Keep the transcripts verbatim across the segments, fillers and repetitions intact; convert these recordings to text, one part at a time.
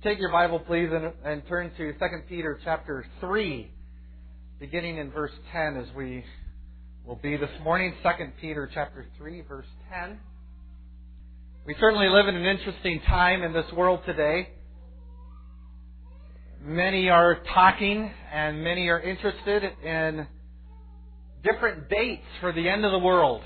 Take your Bible, please, and, and turn to Second Peter chapter three, beginning in verse ten, as we will be this morning. Second Peter chapter three, verse ten. We certainly live in an interesting time in this world today. Many are talking and many are interested in different dates for the end of the world.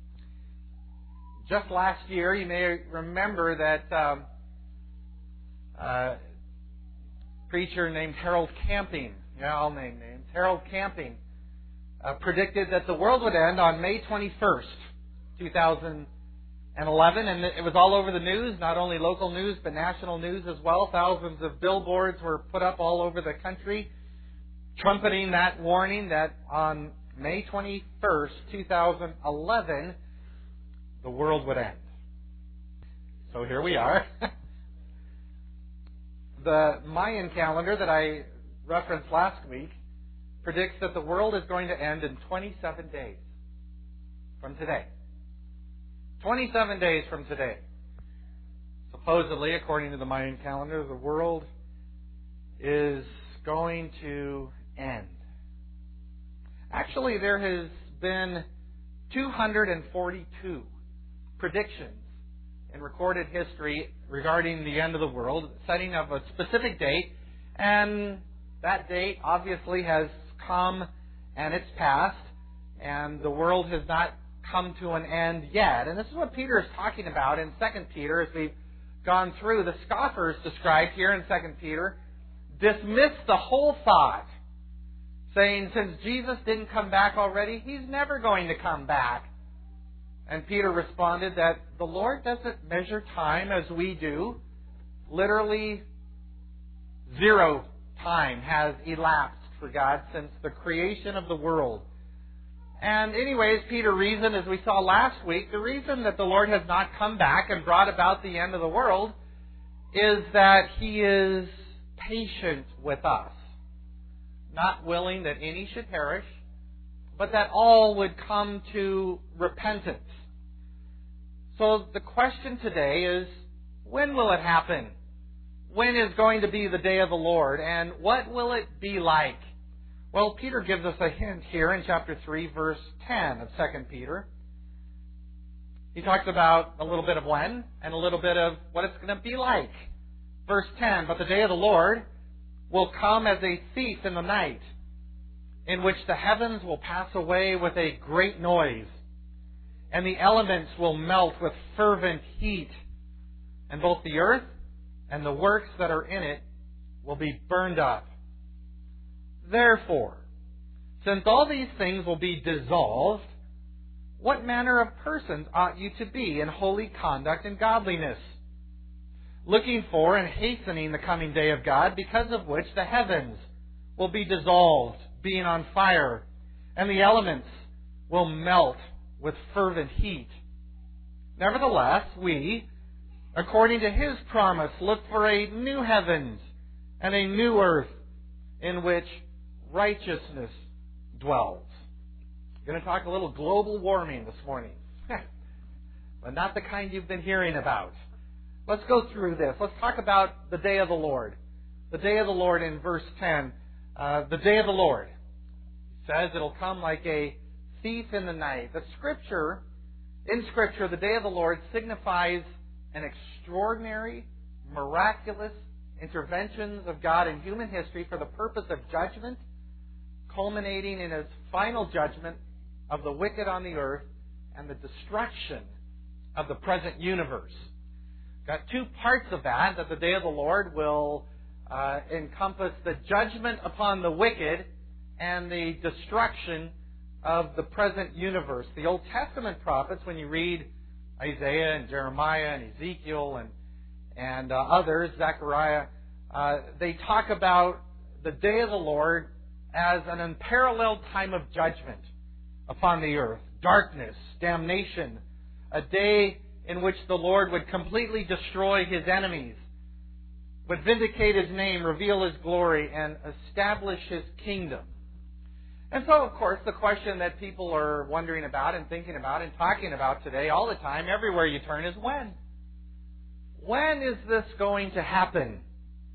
Just last year, you may remember that um, Uh, preacher named Harold Camping, yeah, I'll name names, Harold Camping, uh, predicted that the world would end on May twenty-first, two thousand eleven, and it was all over the news, not only local news, but national news as well. Thousands of billboards were put up all over the country, trumpeting that warning that on May twenty-first, two thousand eleven, the world would end. So here we are. The Mayan calendar that I referenced last week predicts that the world is going to end in twenty-seven days from today. twenty-seven days from today. Supposedly, according to the Mayan calendar, the world is going to end. Actually, there has been two hundred forty-two predictions in recorded history regarding the end of the world, setting of a specific date, and that date obviously has come and it's passed, and the world has not come to an end yet. And this is what Peter is talking about in Second Peter as we've gone through. The scoffers described here in Second Peter dismiss the whole thought, saying since Jesus didn't come back already, He's never going to come back. And Peter responded that the Lord doesn't measure time as we do. Literally zero time has elapsed for God since the creation of the world. And anyways, Peter reasoned, as we saw last week, the reason that the Lord has not come back and brought about the end of the world is that He is patient with us, not willing that any should perish, but that all would come to repentance. So the question today is, when will it happen? When is going to be the day of the Lord? And what will it be like? Well, Peter gives us a hint here in chapter three, verse ten of Second Peter. He talks about a little bit of when and a little bit of what it's going to be like. Verse ten, but the day of the Lord will come as a thief in the night, in which the heavens will pass away with a great noise, and the elements will melt with fervent heat, and both the earth and the works that are in it will be burned up. Therefore, since all these things will be dissolved, what manner of persons ought you to be in holy conduct and godliness, looking for and hastening the coming day of God, because of which the heavens will be dissolved, being on fire, and the elements will melt with fervent heat. Nevertheless, we, according to His promise, look for a new heavens and a new earth in which righteousness dwells. I'm going to talk a little global warming this morning, but not the kind you've been hearing about. Let's go through this. Let's talk about the day of the Lord. The day of the Lord in verse ten. Uh, the day of the Lord says it'll come like a thief in the night. The Scripture, in Scripture, the day of the Lord signifies an extraordinary, miraculous interventions of God in human history for the purpose of judgment, culminating in His final judgment of the wicked on the earth and the destruction of the present universe. Got two parts of that, that the day of the Lord will uh, encompass the judgment upon the wicked and the destruction of the present universe. The Old Testament prophets, when you read Isaiah and Jeremiah and Ezekiel and and uh, others, Zechariah, uh, they talk about the day of the Lord as an unparalleled time of judgment upon the earth. Darkness, damnation, a day in which the Lord would completely destroy His enemies, would vindicate His name, reveal His glory, and establish His kingdom. And so, of course, the question that people are wondering about and thinking about and talking about today all the time, everywhere you turn, is when? When is this going to happen?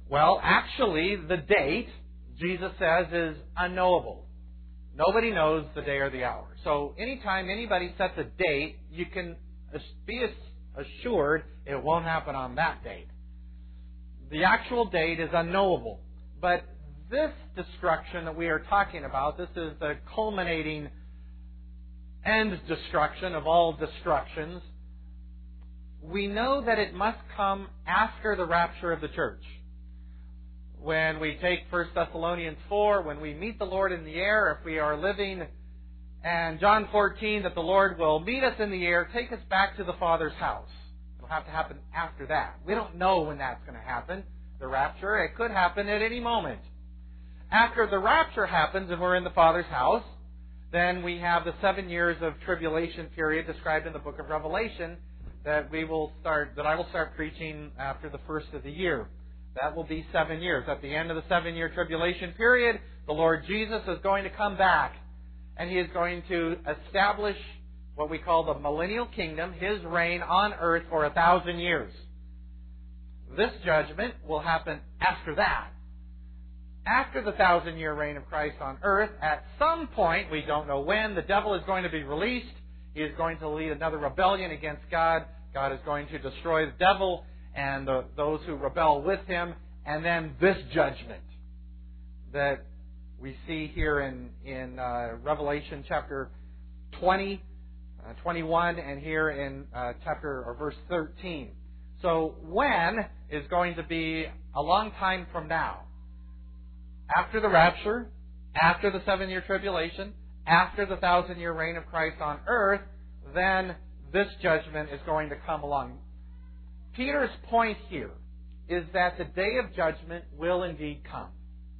Well, actually, the date, Jesus says, is unknowable. Nobody knows the day or the hour. So anytime anybody sets a date, you can be assured it won't happen on that date. The actual date is unknowable. But this destruction that we are talking about, this is the culminating end destruction of all destructions. We know that it must come after the rapture of the church. When we take First Thessalonians four, when we meet the Lord in the air, if we are living, and John fourteen, that the Lord will meet us in the air, take us back to the Father's house. It'll have to happen after that. We don't know when that's going to happen, the rapture. It could happen at any moment. After the rapture happens and we're in the Father's house, then we have the seven years of tribulation period described in the book of Revelation that we will start, that I will start preaching after the first of the year. That will be seven years. At the end of the seven-year tribulation period, the Lord Jesus is going to come back, and He is going to establish what we call the millennial kingdom, His reign on earth for a thousand years. This judgment will happen after that. After the thousand-year reign of Christ on earth, at some point, we don't know when, the devil is going to be released. He is going to lead another rebellion against God. God is going to destroy the devil and the, those who rebel with him, and then this judgment that we see here in, in uh, Revelation chapter twenty, uh, twenty-one, and here in uh, chapter or verse thirteen. So when is going to be a long time from now. After the rapture, after the seven-year tribulation, after the thousand-year reign of Christ on earth, then this judgment is going to come along. Peter's point here is that the day of judgment will indeed come.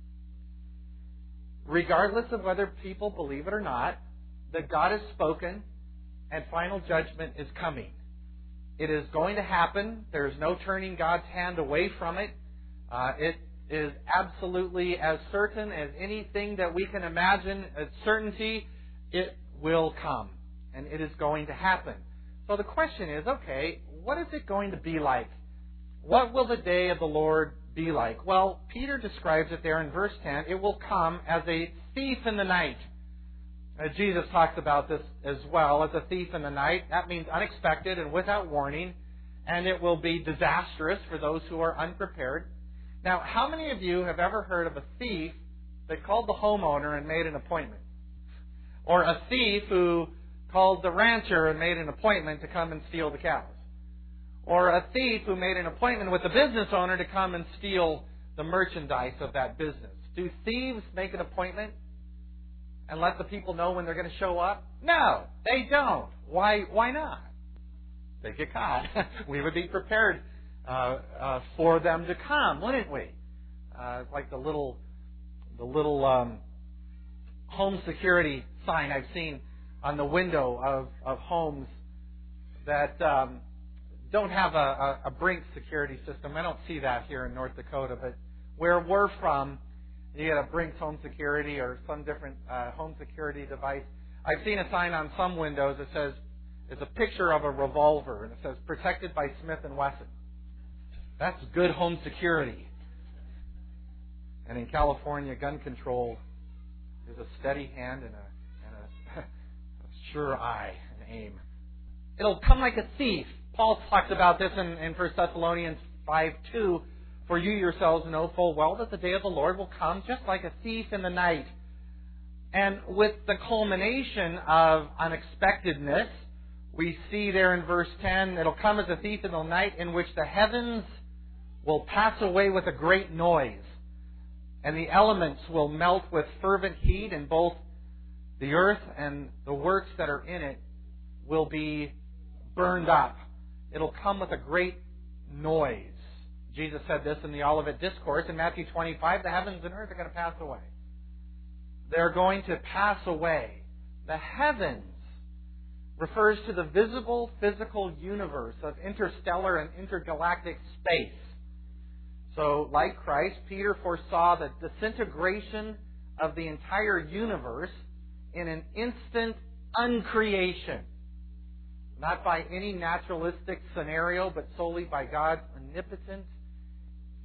Regardless of whether people believe it or not, that God has spoken and final judgment is coming. It is going to happen. There is no turning God's hand away from it. Uh, it is absolutely as certain as anything that we can imagine, as certainty, it will come. And it is going to happen. So the question is, okay, what is it going to be like? What will the day of the Lord be like? Well, Peter describes it there in verse ten. It will come as a thief in the night. Uh, Jesus talks about this as well as a thief in the night. That means unexpected and without warning. And it will be disastrous for those who are unprepared. Now, how many of you have ever heard of a thief that called the homeowner and made an appointment? Or a thief who called the rancher and made an appointment to come and steal the cows? Or a thief who made an appointment with the business owner to come and steal the merchandise of that business? Do thieves make an appointment and let the people know when they're going to show up? No, they don't. Why, why not? They get caught. We would be prepared uh, uh, for them to come, wouldn't we? Uh, like the little, the little um, home security sign I've seen on the window of, of homes that um, don't have a, a, a Brinks security system. I don't see that here in North Dakota, but where we're from, you get a Brinks home security or some different uh, home security device. I've seen a sign on some windows that says, it's a picture of a revolver, and it says, protected by Smith and Wesson. That's good home security. And in California, gun control is a steady hand and a, and a, a sure eye and aim. It'll come like a thief. Paul talks about this in, in First Thessalonians five two. For you yourselves know full well that the day of the Lord will come just like a thief in the night. And with the culmination of unexpectedness, we see there in verse ten, it'll come as a thief in the night in which the heavens will pass away with a great noise, and the elements will melt with fervent heat, and both the earth and the works that are in it will be burned up. It'll come with a great noise. Jesus said this in the Olivet Discourse in Matthew twenty-five, the heavens and earth are going to pass away. They're going to pass away. The heavens refers to the visible, physical universe of interstellar and intergalactic space. So, like Christ, Peter foresaw the disintegration of the entire universe in an instant uncreation. Not by any naturalistic scenario, but solely by God's omnipotent,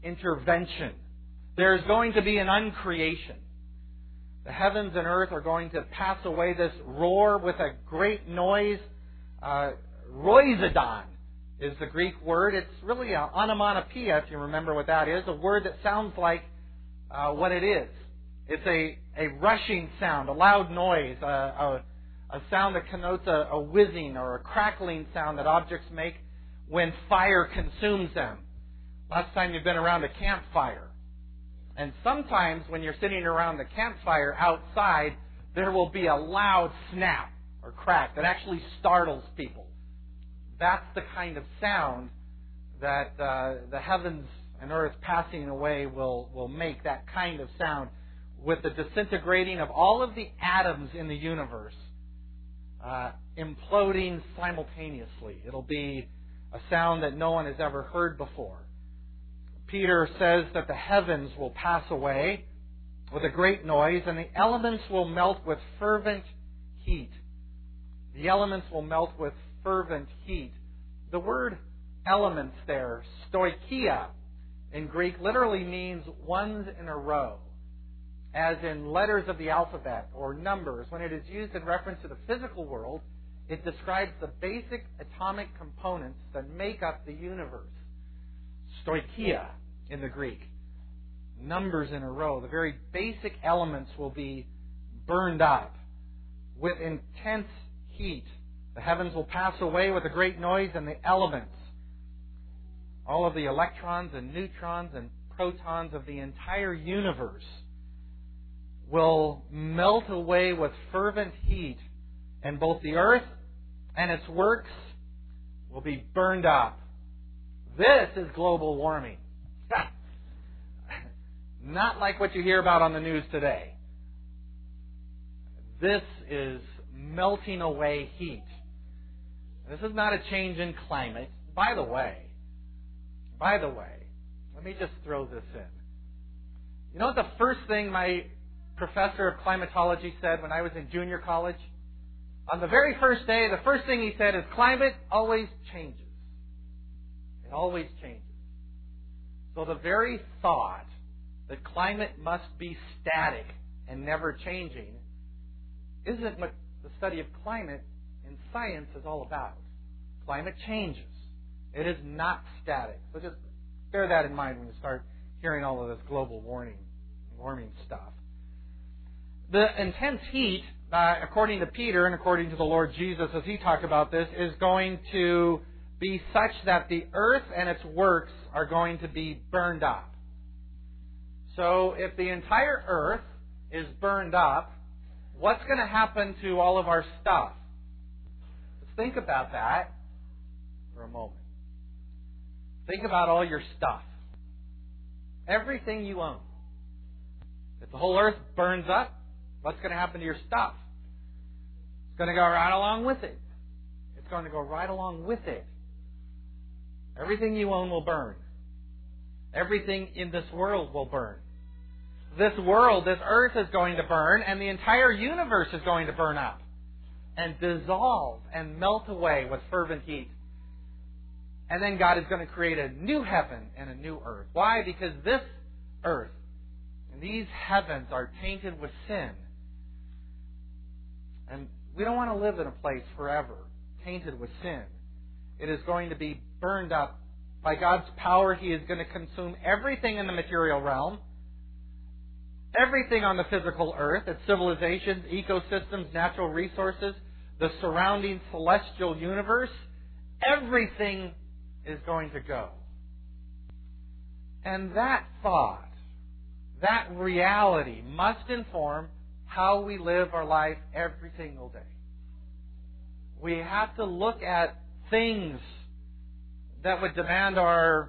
intervention. There's going to be an uncreation. The heavens and earth are going to pass away. This roar with a great noise. Uh, Roizodon is the Greek word. It's really an onomatopoeia, if you remember what that is. A word that sounds like uh, what it is. It's a, a rushing sound, a loud noise, a, a, a sound that connotes a, a whizzing or a crackling sound that objects make when fire consumes them. Last time you've been around a campfire. And sometimes when you're sitting around the campfire outside, there will be a loud snap or crack that actually startles people. That's the kind of sound that uh, the heavens and earth passing away will, will make, that kind of sound, with the disintegrating of all of the atoms in the universe uh, imploding simultaneously. It'll be a sound that no one has ever heard before. Peter says that the heavens will pass away with a great noise, and the elements will melt with fervent heat. The elements will melt with fervent heat. The word elements there, stoicheia, in Greek, literally means ones in a row, as in letters of the alphabet or numbers. When it is used in reference to the physical world, it describes the basic atomic components that make up the universe. Stoicheia in the Greek. Numbers in a row. The very basic elements will be burned up with intense heat. The heavens will pass away with a great noise, and the elements, all of the electrons and neutrons and protons of the entire universe, will melt away with fervent heat, and both the earth and its works will be burned up. This is global warming. Not like what you hear about on the news today. This is melting away heat. This is not a change in climate. By the way, by the way, let me just throw this in. You know what the first thing my professor of climatology said when I was in junior college? On the very first day, the first thing he said is, climate always changes. It always changes. So the very thought that climate must be static and never changing isn't what the study of climate in science is all about. Climate changes. It is not static. So just bear that in mind when you start hearing all of this global warming, warming stuff. The intense heat, uh, according to Peter and according to the Lord Jesus as he talked about this, is going to be such that the earth and its works are going to be burned up. So if the entire earth is burned up, what's going to happen to all of our stuff? Let's think about that for a moment. Think about all your stuff. Everything you own. If the whole earth burns up, what's going to happen to your stuff? It's going to go right along with it. It's going to go right along with it. Everything you own will burn. Everything in this world will burn. This world, this earth is going to burn, and the entire universe is going to burn up and dissolve and melt away with fervent heat. And then God is going to create a new heaven and a new earth. Why? Because this earth and these heavens are tainted with sin. And we don't want to live in a place forever tainted with sin. It is going to be burned up. By God's power, He is going to consume everything in the material realm, everything on the physical earth, its civilizations, ecosystems, natural resources, the surrounding celestial universe. Everything is going to go. And that thought, that reality must inform how we live our life every single day. We have to look at things that would demand our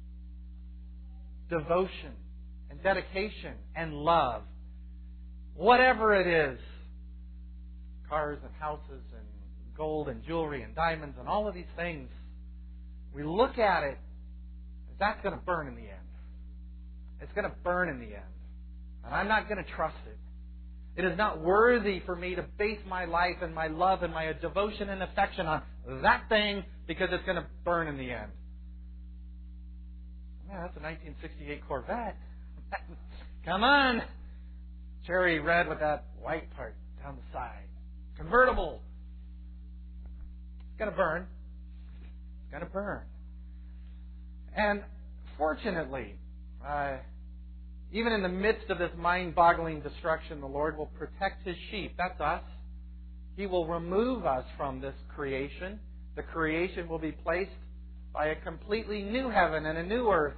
devotion and dedication and love. Whatever it is. Cars and houses and gold and jewelry and diamonds and all of these things. We look at it, that's going to burn in the end. It's going to burn in the end. And I'm not going to trust it. It is not worthy for me to base my life and my love and my devotion and affection on that thing because it's going to burn in the end. Man, that's a nineteen sixty-eight Corvette. Come on. Cherry red with that white part down the side. Convertible. It's going to burn. It's going to burn. And fortunately, uh, even in the midst of this mind-boggling destruction, the Lord will protect His sheep. That's us. He will remove us from this creation. The creation will be placed by a completely new heaven and a new earth.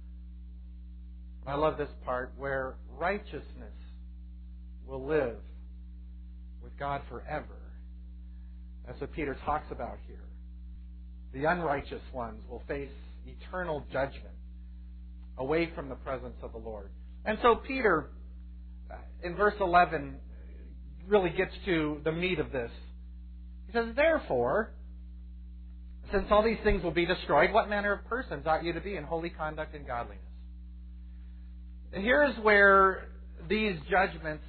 I love this part where righteousness will live with God forever. That's what Peter talks about here. The unrighteous ones will face eternal judgment away from the presence of the Lord. And so Peter, in verse eleven, really gets to the meat of this. He says, therefore, since all these things will be destroyed, what manner of persons ought you to be in holy conduct and godliness? And here's where these judgments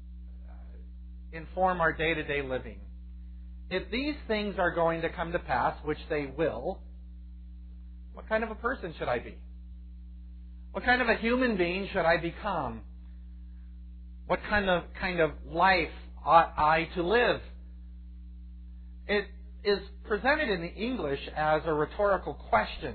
inform our day-to-day living. If these things are going to come to pass, which they will, what kind of a person should I be? What kind of a human being should I become? What kind of kind of life ought I to live? It is presented in the English as a rhetorical question.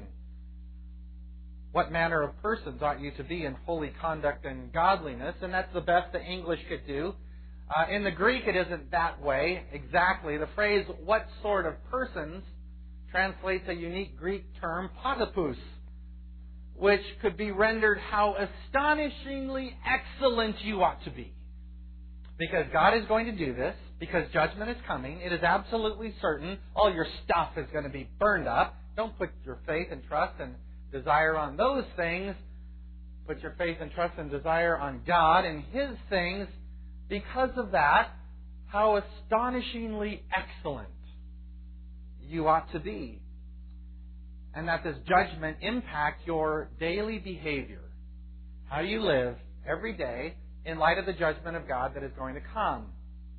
What manner of persons ought you to be in holy conduct and godliness? And that's the best the English could do. Uh, in the Greek, it isn't that way exactly. The phrase, what sort of persons, translates a unique Greek term, patapus, which could be rendered how astonishingly excellent you ought to be. Because God is going to do this, because judgment is coming, it is absolutely certain all your stuff is going to be burned up. Don't put your faith and trust and desire on those things. Put your faith and trust and desire on God and His things. Because of that, how astonishingly excellent you ought to be. And that this judgment impact your daily behavior. How you live every day in light of the judgment of God that is going to come.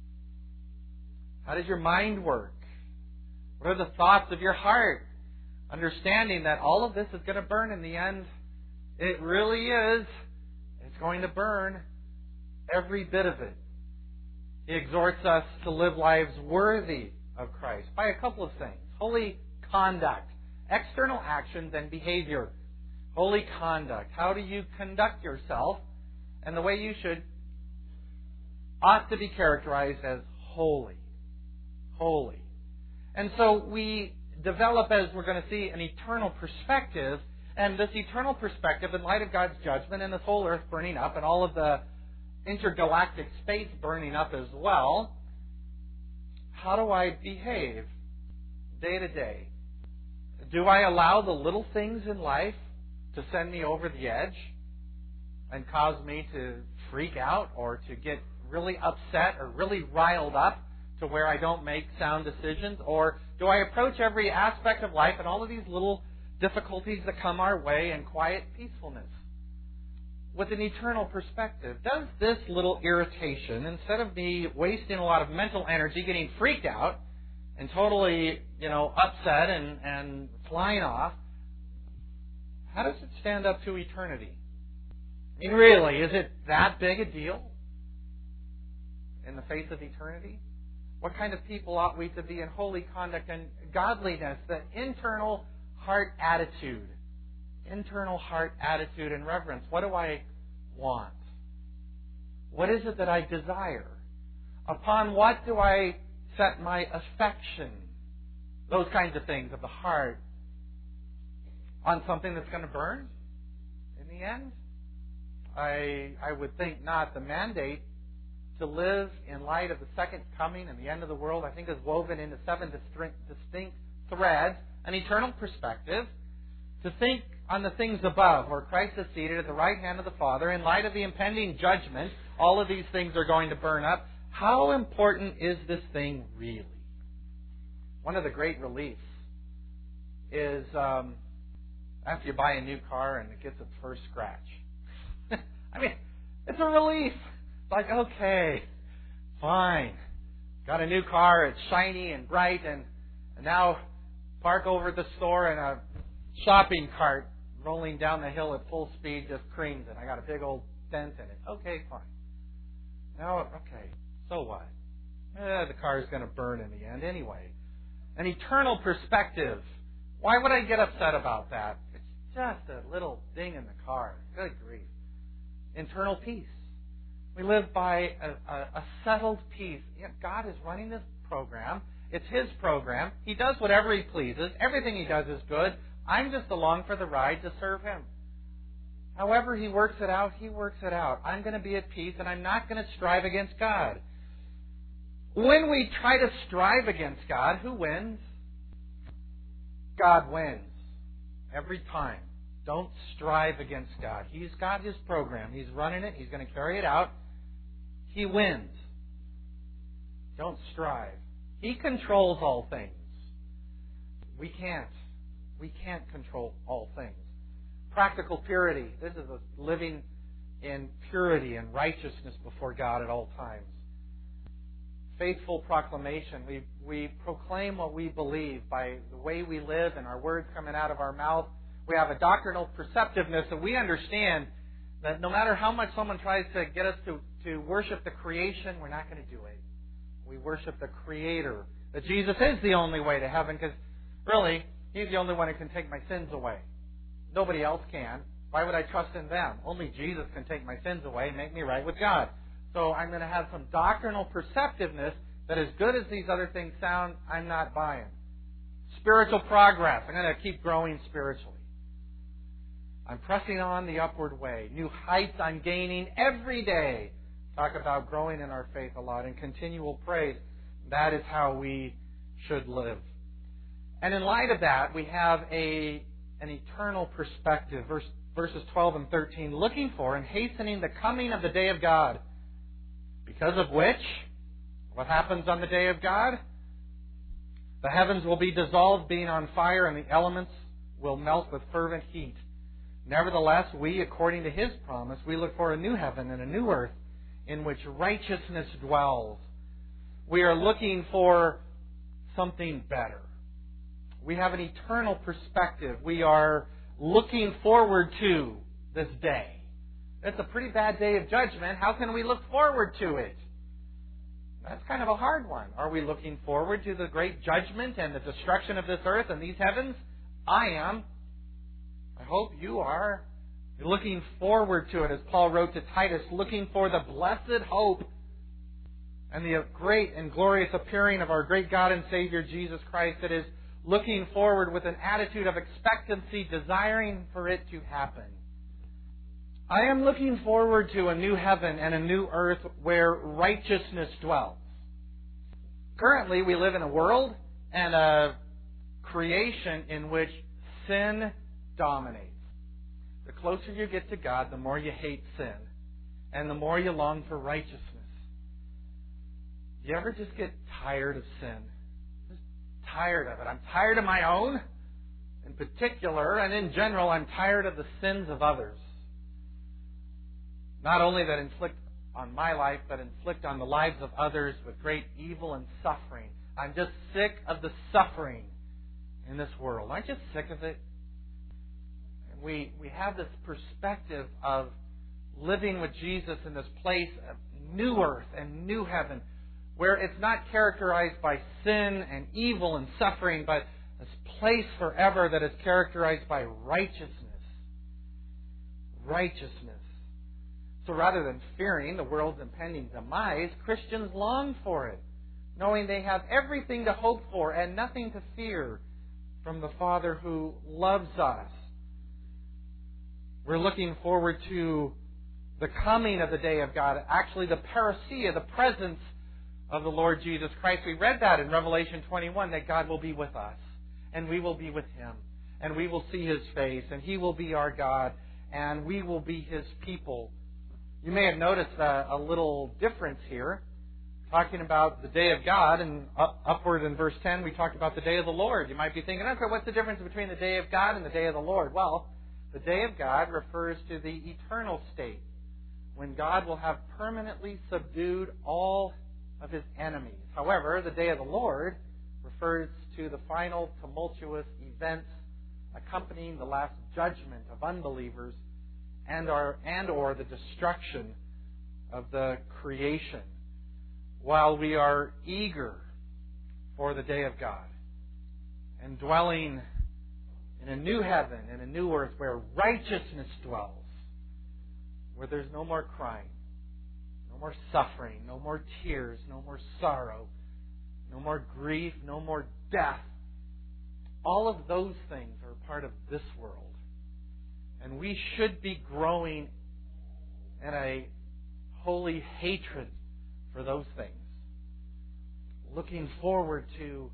How does your mind work? What are the thoughts of your heart? Understanding that all of this is going to burn in the end. It really is. It's going to burn. Every bit of it. He exhorts us to live lives worthy of Christ by a couple of things. Holy conduct, external actions and behavior. Holy conduct. How do you conduct yourself? And the way you should ought to be characterized as holy. Holy. And so we develop, as we're going to see, an eternal perspective. And this eternal perspective, in light of God's judgment and this whole earth burning up and all of the intergalactic space burning up as well, how do I behave day to day? Do I allow the little things in life to send me over the edge and cause me to freak out or to get really upset or really riled up to where I don't make sound decisions? Or do I approach every aspect of life and all of these little difficulties that come our way in quiet peacefulness with an eternal perspective? Does this little irritation, instead of me wasting a lot of mental energy getting freaked out and totally, you know, upset and, and flying off, how does it stand up to eternity? I mean, really, is it that big a deal in the face of eternity? What kind of people ought we to be in holy conduct and godliness, the internal heart attitude? Internal heart attitude and reverence. What do I want? What is it that I desire? Upon what do I set my affection? Those kinds of things of the heart. On something that's going to burn in the end? I I would think not. The mandate to live in light of the second coming and the end of the world, I think, is woven into seven distinct threads, an eternal perspective, to think on the things above, where Christ is seated at the right hand of the Father. In light of the impending judgment, all of these things are going to burn up. How important is this thing really? One of the great reliefs is um, after you buy a new car and it gets its first scratch. I mean, it's a relief. It's like, okay, fine. Got a new car, it's shiny and bright, and, and now park over at the store and a shopping cart rolling down the hill at full speed just creams it. I got a big old dent in it. Okay, fine. Now, okay, so what? Eh, the car is going to burn in the end anyway. An eternal perspective. Why would I get upset about that? It's just a little ding in the car. Good grief. Internal peace. We live by a, a, a settled peace. Yeah, God is running this program. It's His program. He does whatever He pleases. Everything He does is good. I'm just along for the ride to serve Him. However He works it out, He works it out. I'm going to be at peace, and I'm not going to strive against God. When we try to strive against God, who wins? God wins. Every time. Don't strive against God. He's got His program. He's running it. He's going to carry it out. He wins. Don't strive. He controls all things. We can't. We can't control all things. Practical purity. This is a living in purity and righteousness before God at all times. Faithful proclamation. We, we proclaim what we believe by the way we live and our words coming out of our mouth. We have a doctrinal perceptiveness that we understand that no matter how much someone tries to get us to, to worship the creation, we're not going to do it. We worship the Creator. That Jesus is the only way to heaven because really, He's the only one who can take my sins away. Nobody else can. Why would I trust in them? Only Jesus can take my sins away and make me right with God. So I'm going to have some doctrinal perceptiveness that as good as these other things sound, I'm not buying. Spiritual progress. I'm going to keep growing spiritually. I'm pressing on the upward way. New heights I'm gaining every day. Talk about growing in our faith a lot and continual praise. That is how we should live. And in light of that, we have a an eternal perspective. Verse, verses twelve and thirteen. Looking for and hastening the coming of the day of God. Because of which, what happens on the day of God? The heavens will be dissolved, being on fire, and the elements will melt with fervent heat. Nevertheless, we, according to His promise, we look for a new heaven and a new earth in which righteousness dwells. We are looking for something better. We have an eternal perspective. We are looking forward to this day. It's a pretty bad day of judgment. How can we look forward to it? That's kind of a hard one. Are we looking forward to the great judgment and the destruction of this earth and these heavens? I am. I hope you are. You're looking forward to it, as Paul wrote to Titus, looking for the blessed hope and the great and glorious appearing of our great God and Savior Jesus Christ. That is looking forward with an attitude of expectancy, desiring for it to happen. I am looking forward to a new heaven and a new earth where righteousness dwells. Currently, we live in a world and a creation in which sin dominates. The closer you get to God, the more you hate sin, and the more you long for righteousness. Do you ever just get tired of sin? Just tired of it. I'm tired of my own, in particular, and in general, I'm tired of the sins of others. Not only that inflict on my life, but inflict on the lives of others with great evil and suffering. I'm just sick of the suffering in this world. Aren't you sick of it? We we have this perspective of living with Jesus in this place of new earth and new heaven, where it's not characterized by sin and evil and suffering, but this place forever that is characterized by righteousness. Righteousness. So rather than fearing the world's impending demise, Christians long for it, knowing they have everything to hope for and nothing to fear from the Father who loves us. We're looking forward to the coming of the day of God, actually the parousia, the presence of the Lord Jesus Christ. We read that in Revelation twenty-one, that God will be with us, and we will be with Him, and we will see His face, and He will be our God, and we will be His people. You may have noticed a, a little difference here, talking about the day of God, and up, upward in verse ten, we talked about the day of the Lord. You might be thinking, okay, what's the difference between the day of God and the day of the Lord? Well, the day of God refers to the eternal state, when God will have permanently subdued all of His enemies. However, the day of the Lord refers to the final tumultuous events accompanying the last judgment of unbelievers and or, and or the destruction of the creation, while we are eager for the day of God and dwelling in a new heaven and a new earth where righteousness dwells, where there's no more crying, no more suffering, no more tears, no more sorrow, no more grief, no more death. All of those things are part of this world. And we should be growing in a holy hatred for those things, looking forward to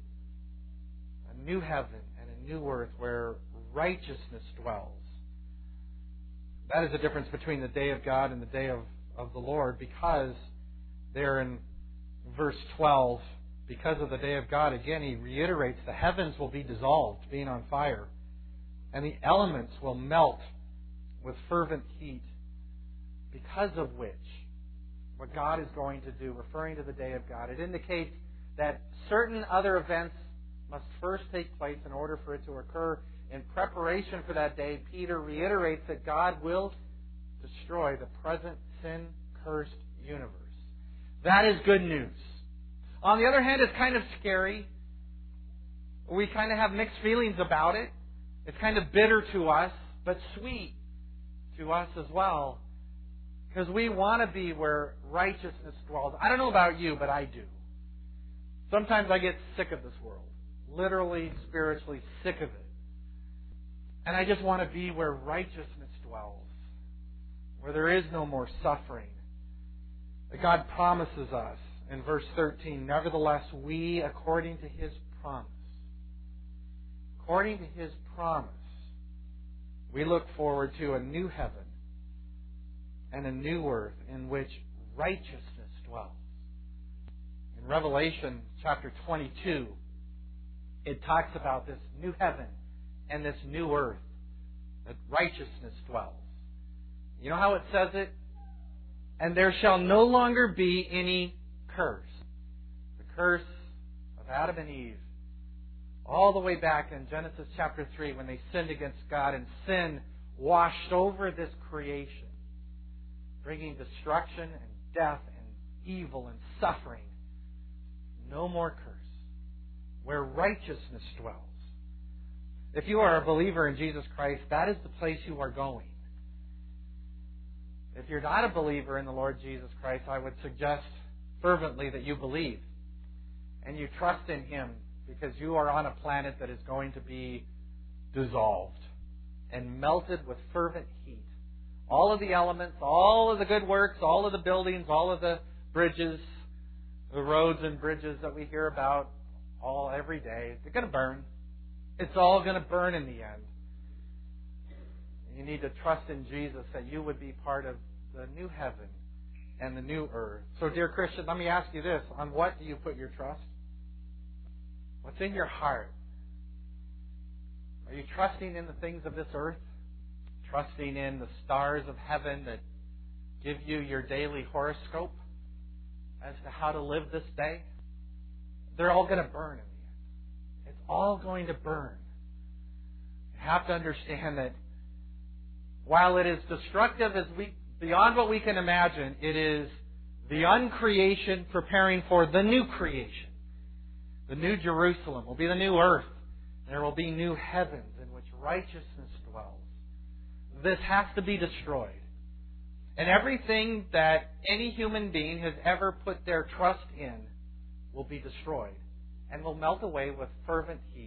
a new heaven and a new earth where righteousness dwells. That is the difference between the day of God and the day of, of the Lord, because there in verse twelve, because of the day of God, again, he reiterates the heavens will be dissolved, being on fire, and the elements will melt with fervent heat, because of which, what God is going to do, referring to the day of God, it indicates that certain other events must first take place in order for it to occur. In preparation for that day, Peter reiterates that God will destroy the present sin-cursed universe. That is good news. On the other hand, it's kind of scary. We kind of have mixed feelings about it. It's kind of bitter to us, but sweet to us as well. Because we want to be where righteousness dwells. I don't know about you, but I do. Sometimes I get sick of this world. Literally, spiritually sick of it. And I just want to be where righteousness dwells. Where there is no more suffering. That God promises us in verse thirteen, nevertheless, we, according to His promise, according to His promise, we look forward to a new heaven and a new earth in which righteousness dwells. In Revelation chapter twenty-two, it talks about this new heaven and this new earth, that righteousness dwells. You know how it says it? And there shall no longer be any curse. The curse of Adam and Eve, all the way back in Genesis chapter three, when they sinned against God, and sin washed over this creation, bringing destruction and death and evil and suffering. No more curse. Where righteousness dwells. If you are a believer in Jesus Christ, that is the place you are going. If you're not a believer in the Lord Jesus Christ, I would suggest fervently that you believe and you trust in Him, because you are on a planet that is going to be dissolved and melted with fervent heat. All of the elements, all of the good works, all of the buildings, all of the bridges, the roads and bridges that we hear about all every day, they're going to burn. It's all going to burn in the end. You need to trust in Jesus that you would be part of the new heaven and the new earth. So, dear Christian, let me ask you this. On what do you put your trust? What's in your heart? Are you trusting in the things of this earth? Trusting in the stars of heaven that give you your daily horoscope as to how to live this day? They're all going to burn in the end. It's all going to burn. You have to understand that while it is destructive as we beyond what we can imagine, it is the uncreation preparing for the new creation. The new Jerusalem will be the new earth. There will be new heavens in which righteousness dwells. This has to be destroyed. And everything that any human being has ever put their trust in will be destroyed and will melt away with fervent heat.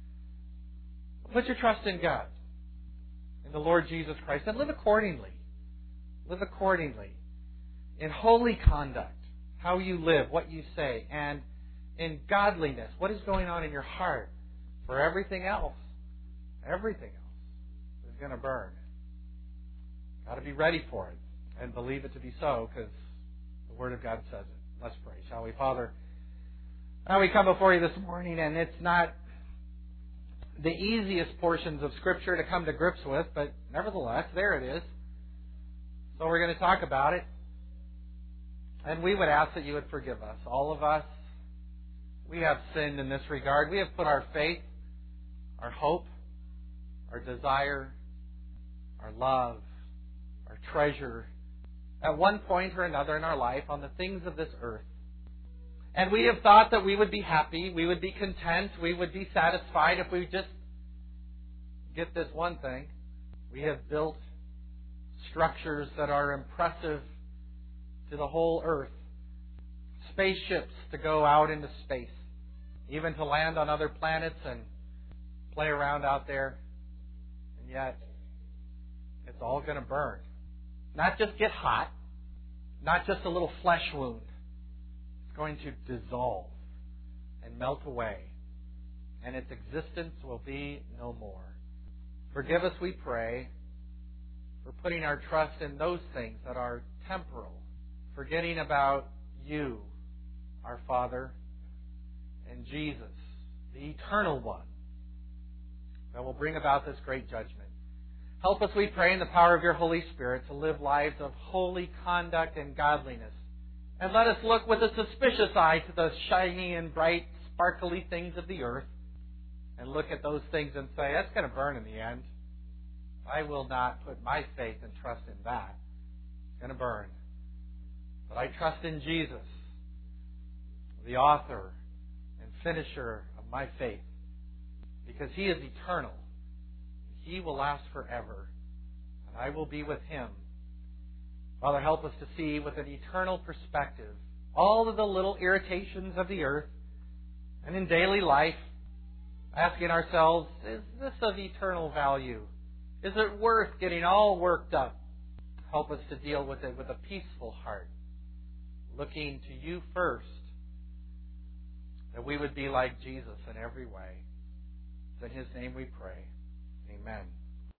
Put your trust in God, in the Lord Jesus Christ, and live accordingly. Live accordingly. In holy conduct, how you live, what you say, and in godliness, what is going on in your heart. For everything else, everything else is going to burn. Got to be ready for it and believe it to be so, because the Word of God says it. Let's pray, shall we? Father, now we come before you this morning, and it's not the easiest portions of Scripture to come to grips with, but nevertheless, there it is. So we're going to talk about it. And we would ask that you would forgive us. All of us, we have sinned in this regard. We have put our faith, our hope, our desire, our love, our treasure, at one point or another in our life on the things of this earth. And we have thought that we would be happy, we would be content, we would be satisfied if we just get this one thing. We have built structures that are impressive to the whole earth. Spaceships to go out into space, even to land on other planets and play around out there. And yet, it's all going to burn. Not just get hot, not just a little flesh wound. It's going to dissolve and melt away, and its existence will be no more. Forgive us, we pray, for putting our trust in those things that are temporal, forgetting about you, our Father, and Jesus, the eternal one, that will bring about this great judgment. Help us, we pray, in the power of your Holy Spirit to live lives of holy conduct and godliness. And let us look with a suspicious eye to the shiny and bright, sparkly things of the earth and look at those things and say, that's going to burn in the end. I will not put my faith and trust in that. It's going to burn. But I trust in Jesus, the author and finisher of my faith, because He is eternal. He will last forever, and I will be with Him. Father, help us to see with an eternal perspective all of the little irritations of the earth and in daily life, asking ourselves, is this of eternal value? Is it worth getting all worked up? Help us to deal with it with a peaceful heart, looking to you first, that we would be like Jesus in every way. It's in His name we pray. Amen.